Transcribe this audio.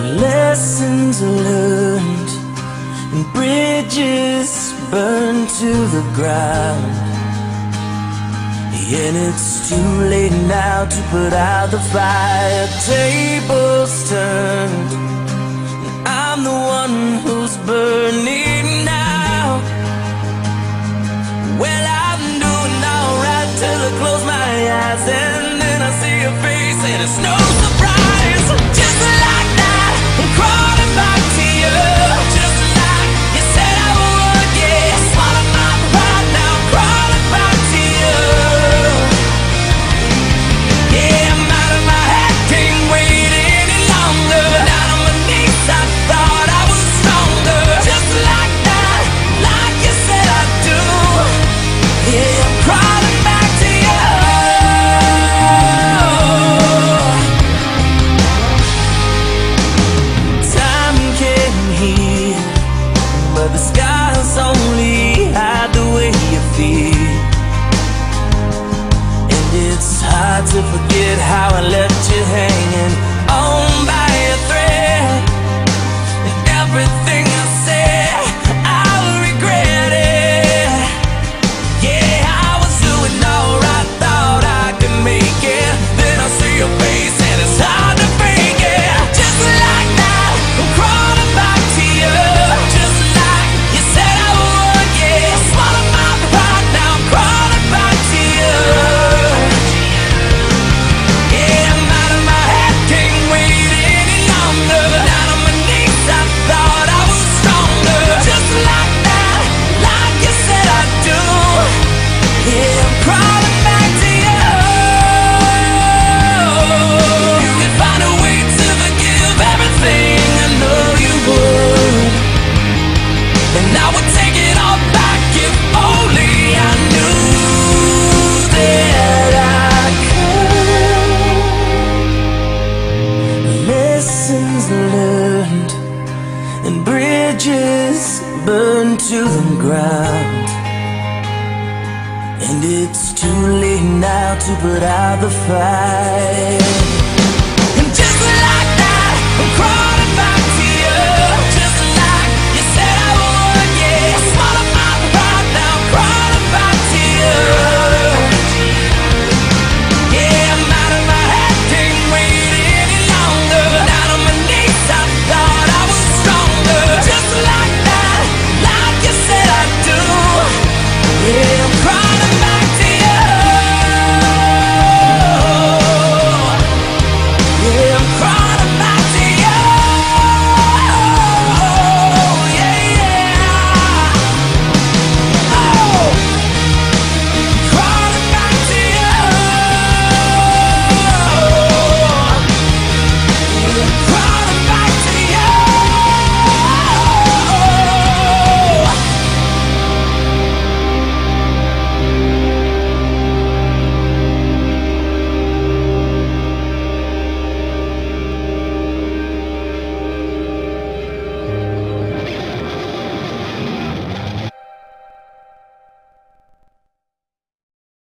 Lessons learned and bridges burned to the ground. And it's too late now to put out the fire. Tables turned, and I'm the one who's burning now. Well, I'm doing alright till I close my eyes, and then I see your face, and it's no surprise. Just like that, I'm crawling back to you, just like you said I would. Yeah, swallow my pride, now I'm crawling back to you. Yeah, I'm out of my head, can't wait any longer. Down on my knees, I thought I was stronger. Just like that, like you said I do. Yeah, I'm crawling back to you. Time can heal, but the scars only hide the way you feel. And it's hard to forget how I left you hanging on by a thread. And everything I said, I'll regret it. Yeah, I was doing alright, thought I could make it. Then I see your face and it's hard to fake it. Just like that, I'm crawling back to you, just like you said I would. Yeah, swallow my pride, now I'm crawling back to you. Yeah, I'm out of my head, can't wait any longer. Down on my knees, I thought I was stronger. Just like that, like you said I do. Yeah, I'm crawling back to you. You could find a way to forgive everything, I know you would. And I would take it all back if only I knew that I could. Lessons learned and bridges burned to the ground. And it's too late now to put out the fire. And just like that, I'm crawling